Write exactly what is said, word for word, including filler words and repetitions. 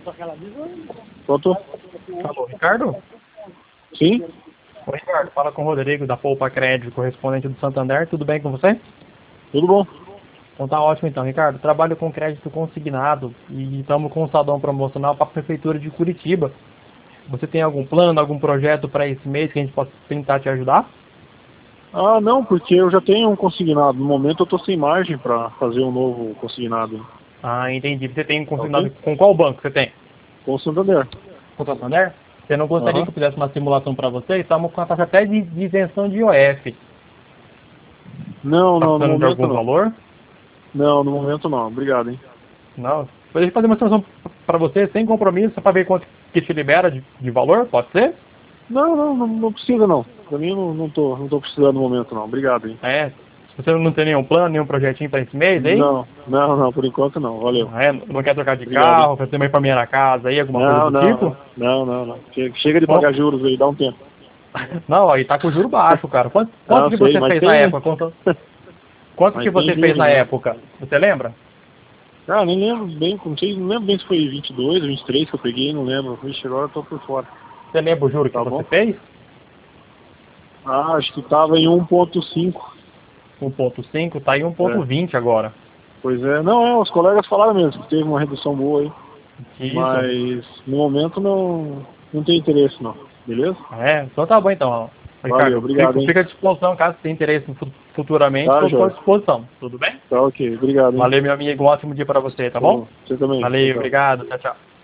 Pronto? Alô, Ricardo? Sim? Oi, Ricardo, fala com o Rodrigo da Poupa Crédito, correspondente do Santander. Tudo bem com você? Tudo bom? Então tá ótimo então, Ricardo. Trabalho com crédito consignado e estamos com um saldão promocional para a Prefeitura de Curitiba. Você tem algum plano, algum projeto para esse mês que a gente possa tentar te ajudar? Ah, não, porque eu já tenho um consignado. No momento eu tô sem margem para fazer um novo consignado. Ah, entendi. Você tem um Tá consignado ok? com qual banco você tem? Com o Santander. Com o Santander? Você não gostaria Aham. que eu fizesse uma simulação para você? Estamos com a taxa até de, de isenção de I O F. Não, Está não, no precisando de momento algum não. valor? Não, no momento não. Obrigado, hein? Não. Deixa eu fazer uma simulação para você sem compromisso, para ver quanto que te libera de, de valor, pode ser? Não, não, não, não precisa não. Pra mim não, não tô, não tô precisando no momento não. Obrigado, hein? É. Se você não tem nenhum plano, nenhum projetinho para esse mês aí, Não, não, não, por enquanto não. Valeu. é, não quer trocar de Obrigado, hein? carro, fazer uma reforminha na casa aí, alguma coisa Não, do não, tipo? não. Não, não, não. Che- Chega de Bom, pagar juros aí, dá um tempo. não, aí tá com juro baixo, cara. Quanto, quanto Não, que sei, você mas fez na tem, né? época? Quanto, quanto que Mas tem você fez juros, na né? época? Você lembra? Ah, nem lembro bem, não sei, não lembro bem se foi vinte e dois ou vinte e três que eu peguei, não lembro. Vixe, agora eu tô por fora. Você lembra o juro que Tá você bom? fez? Ah, acho que tava em um ponto cinco. um ponto cinco, tá aí É. um ponto vinte agora. Pois é, não, é, os colegas falaram mesmo que teve uma redução boa aí. Isso. Mas no momento não, não tem interesse não. Beleza? É, então tá bom então, Valeu, Ricardo. obrigado, Fico, hein? fica à disposição, caso tenha interesse fu- futuramente, Tá, estou à sua Jorge. disposição. Tudo bem? Tá ok, obrigado, hein? Valeu, meu amigo. Um ótimo dia para você, tá bom? Falou. Você também. Tchau, Valeu, tchau. obrigado. Tchau, tchau.